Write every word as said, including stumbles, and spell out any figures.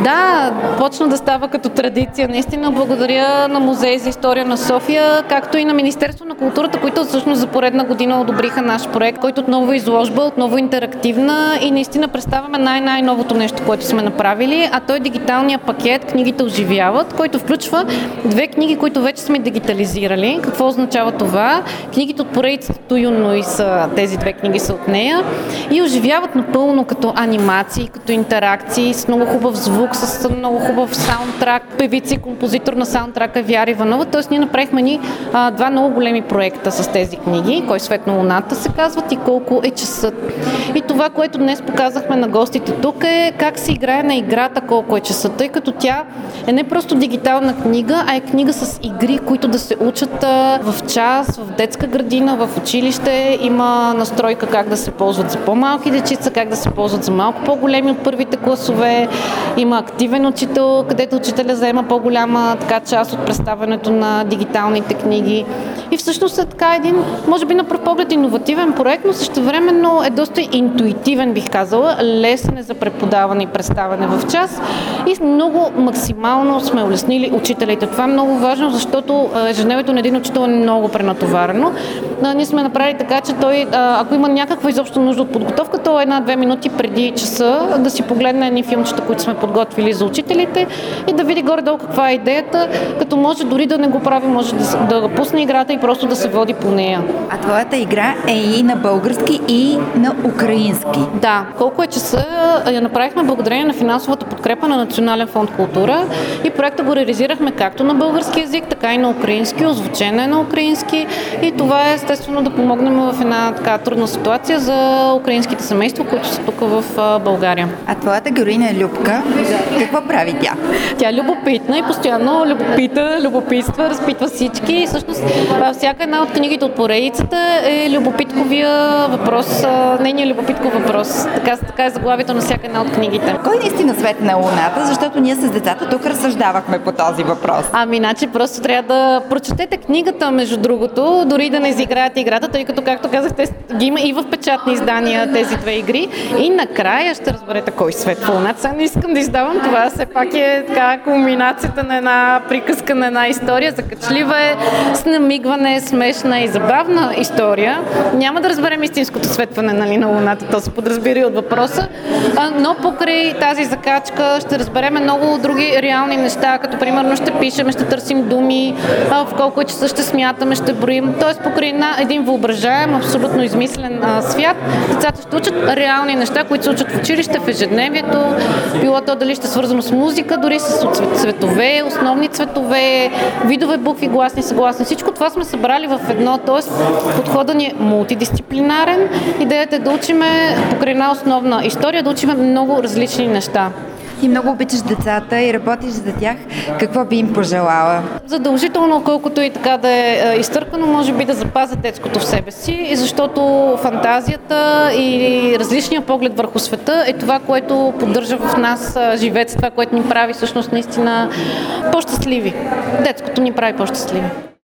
Да, почна да става като традиция. Наистина благодаря на Музей за история на София, както и на Министерство на културата, които всъщност за поредна година одобриха наш проект, който отново е изложба, отново интерактивна и наистина представяме най-най-новото нещо, което сме направили, а той е дигиталния пакет "Книгите оживяват", който включва две книги, които вече сме дигитализирали. Какво означава това? Книгите от поредицата Туюно и са, тези две книги са от нея и оживяват напълно като анимации, като интеракции, с много хубав звук, с много хубав саундтрак. Певица и композитор на саундтрака Вяра Иванова. Тоест ние направихме ни а, два много големи проекта с тези книги. "Кой свет на луната" се казват и "Колко е часът". И това, което днес показахме на гостите тук, е как се играе на играта "Колко е часът", тъй като тя е не просто дигитална книга, а е книга с игри, които да се учат а, в час, в детска градина, в училище. Има настройка как да се ползват за по-малки дечица, как да се ползват за малко по-големи от първите класове. Има активен учител, където учителя заема по-голяма така част от представянето на дигиталните книги. И всъщност е така един, може би на пръв поглед иновативен проект, но същевременно е доста интуитивен, бих казала. Лесен е за преподаване и представяне в час и много максимално сме улеснили учителите. Това е много важно, защото ежедневието на един учител е много пренатоварено. Ние сме направили така, че той, ако има някаква изобщо нужда от подготовка, то една-две минути преди часа да си погледне едни филмчета, които сме подготвили за учителите и да види горе-долу каква е идеята, като може дори да не го прави, може да, да пусне играта и просто да се води по нея. А твоята игра е и на български, и на украински. Да, "Колко е часа" я направихме благодарение на финансовата подкрепа на Национален фонд "Култура" и проекта го реализирахме както на български език, така и на украински, озвучена е на украински и това е естествено да помогнем в една така трудна ситуация за украинските семейства, които са тук в България. А твоята героиня Любка, какво прави тя? Тя е любопитна и постоянно любопита, любопитства, разпитва всички и всъщност всяка една от книгите от поредицата е любопитковия въпрос, нейният любопитков въпрос. Така, така е заглавието на всяка една от книгите. Кой наистина свет на луната? Защото ние с децата тук разсъждавахме по този въпрос. Ами, значи просто трябва да прочетете книгата, между другото, дори да не изиграете играта, тъй като, както казахте, ги има и в печатни издания тези две игри. И накрая ще разберете кой свет в луната. Сега не искам да издавам това, все пак е така кулминацията на една приказка, на една история. Закачлива е, с намигване, смешна и забавна история. Няма да разберем истинското светване, нали, на луната, то се подразбира и от въпроса, а, но покрай тази закачка ще разберем много други реални неща, като примерно ще пишем, ще търсим думи, а, в колко часа ще смятаме, ще броим. Тоест покрай на един въображаем, абсолютно измислен а, свят, децата ще учат реални неща, които се учат в училище, в ежедневието, било то дали ще е свързано с музика, дори с цветове, основни цветове, видове букви, гласни, съгласни. Всичко това сме събрали в едно, т.е. подходът ни е мултидисциплинарен. Идеята е да учиме покрай една основна история, да учиме много различни неща. Ти много обичаш децата и работиш за тях. Какво би им пожелала? Задължително, колкото и така да е изтъркано, може би да запазят детското в себе си, защото фантазията и различния поглед върху света е това, което поддържа в нас живец, това, което ни прави всъщност наистина по-щастливи. Детското ни прави по-щастливи.